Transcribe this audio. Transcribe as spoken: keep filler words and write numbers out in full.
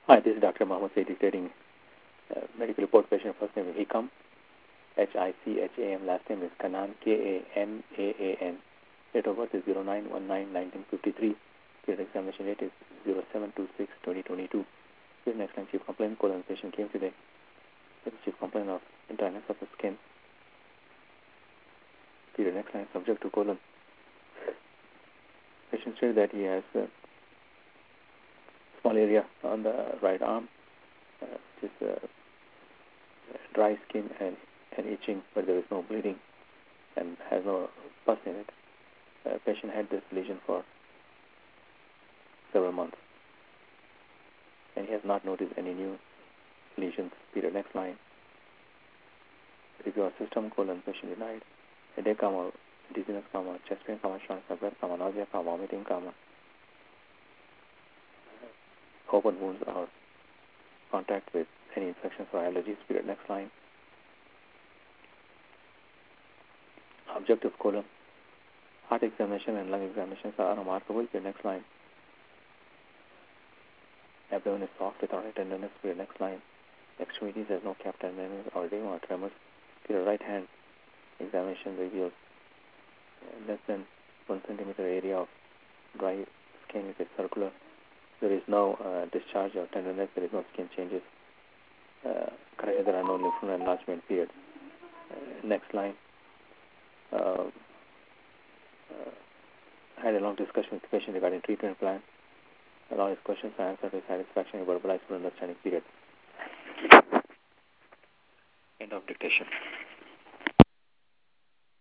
Hi, this is Doctor Mohammed Said dictating uh, medical report. Patient first name is Hikam, H I C H A M. Last name is Kanan, K A N A A N. Date of birth is zero nine one nine nineteen fifty-three. Period examination date is zero seven two six twenty twenty-two. Period next line chief complaint. Colon patient came today. This is chief complaint of dryness of the skin. Period next line subject to colon. Patient said that he has a small area on the right arm, uh, which is uh, dry skin and, and itching, but there is no bleeding and has no pus in it. Uh, patient had this lesion for several months, and he has not noticed any new lesions. Period. Next line. Review of system, colon, patient denied. Headache, comma, dizziness, comma, chest pain, comma, shortness of breath, comma, nausea, comma, vomiting, comma, open wounds or contact with any infections or allergies. Period. Next line. Objective colon. Heart examination and lung examinations are unremarkable. Period. Next line. Abdomen is soft without any tenderness. Period. Next line. Extremities has no cap tenderness or edema or tremors. Period. Right hand examination reveals less than one centimeter area of dry skin which is circular. There is no uh, discharge or tenderness. There is no skin changes. Uh, currently there are no lymph node enlargement. Period. Uh, next line. Uh, uh, I had a long discussion with the patient regarding treatment plan. All his questions are answered with satisfaction and verbalized for understanding. Period. End of dictation.